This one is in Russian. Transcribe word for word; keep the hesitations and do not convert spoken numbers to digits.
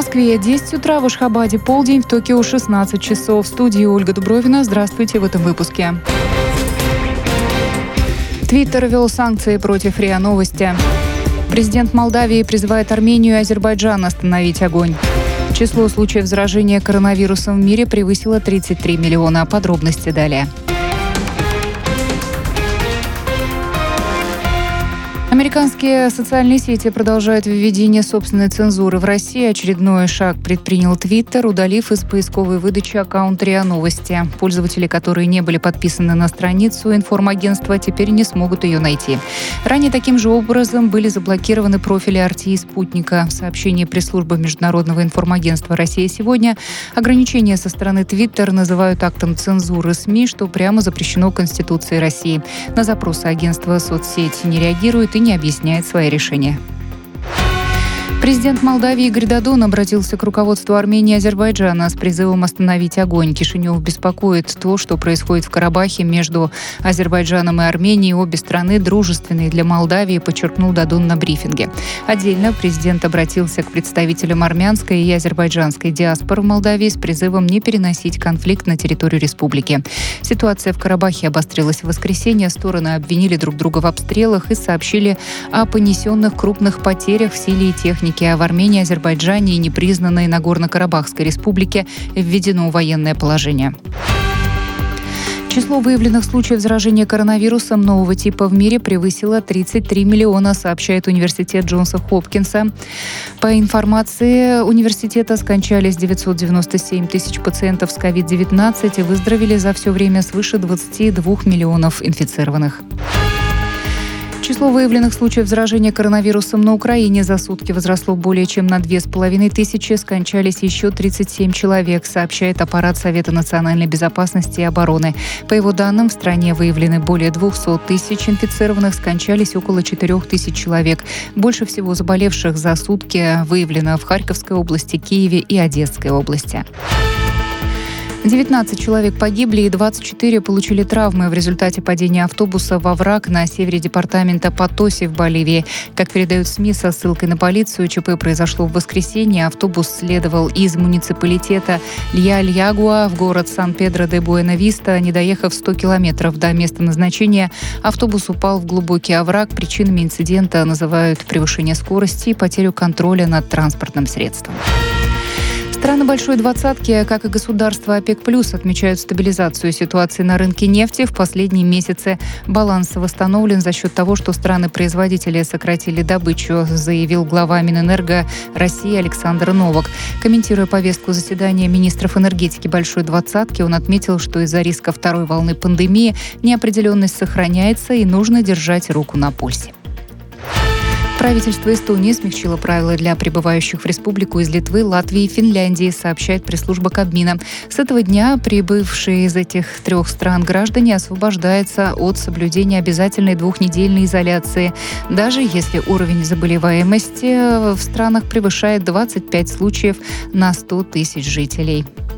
Москве десять утра, в Ашхабаде полдень, в Токио шестнадцать часов. В студии Ольга Дубровина. Здравствуйте в этом выпуске. Твиттер ввел санкции против РИА Новости. Президент Молдавии призывает Армению и Азербайджан остановить огонь. Число случаев заражения коронавирусом в мире превысило тридцать три миллиона. Подробности далее. Американские социальные сети продолжают введение собственной цензуры в России. Очередной шаг предпринял Твиттер, удалив из поисковой выдачи аккаунт РИА Новости. Пользователи, которые не были подписаны на страницу информагентства, теперь не смогут ее найти. Ранее таким же образом были заблокированы профили эр тэ и «Спутника». В сообщении пресс-службы Международного информагентства «Россия сегодня» ограничения со стороны Твиттер называют актом цензуры СМИ, что прямо запрещено Конституцией России. На запросы агентства соцсети не реагирует и не объясняет свои решения. Президент Молдавии Игорь Додон обратился к руководству Армении и Азербайджана с призывом остановить огонь. Кишинев беспокоит то, что происходит в Карабахе между Азербайджаном и Арменией. Обе страны дружественные для Молдавии, подчеркнул Додон на брифинге. Отдельно президент обратился к представителям армянской и азербайджанской диаспор в Молдавии с призывом не переносить конфликт на территорию республики. Ситуация в Карабахе обострилась в воскресенье. Стороны обвинили друг друга в обстрелах и сообщили о понесенных крупных потерях в силе и технике. А в Армении, Азербайджане и непризнанной Нагорно-Карабахской республике введено военное положение. Число выявленных случаев заражения коронавирусом нового типа в мире превысило тридцать три миллиона, сообщает университет Джонса Хопкинса. По информации университета, скончались девятьсот девяносто семь тысяч пациентов с ковид девятнадцать и выздоровели за все время свыше двадцати двух миллионов инфицированных. Число выявленных случаев заражения коронавирусом на Украине за сутки возросло более чем на две с половиной тысячи, скончались еще тридцать семь человек, сообщает аппарат Совета национальной безопасности и обороны. По его данным, в стране выявлены более двухсот тысяч инфицированных, скончались около четырех тысяч человек. Больше всего заболевших за сутки выявлено в Харьковской области, Киеве и Одесской области. девятнадцать человек погибли и двадцать четыре получили травмы в результате падения автобуса во враг на севере департамента Потоси в Боливии. Как передают СМИ со ссылкой на полицию, ЧП произошло в воскресенье. Автобус следовал из муниципалитета Лья-Льягуа в город Сан-Педро-де-Буэна-Виста. Не доехав сто километров до места назначения, автобус упал в глубокий овраг. Причинами инцидента называют превышение скорости и потерю контроля над транспортным средством. Страны Большой Двадцатки, как и государства ОПЕК+, отмечают стабилизацию ситуации на рынке нефти. В последние месяцы баланс восстановлен за счет того, что страны-производители сократили добычу, заявил глава Минэнерго России Александр Новак. Комментируя повестку заседания министров энергетики Большой Двадцатки, он отметил, что из-за риска второй волны пандемии неопределенность сохраняется и нужно держать руку на пульсе. Правительство Эстонии смягчило правила для прибывающих в республику из Литвы, Латвии и Финляндии, сообщает пресс-служба Кабмина. С этого дня прибывшие из этих трех стран граждане освобождаются от соблюдения обязательной двухнедельной изоляции, даже если уровень заболеваемости в странах превышает двадцать пять случаев на сто тысяч жителей.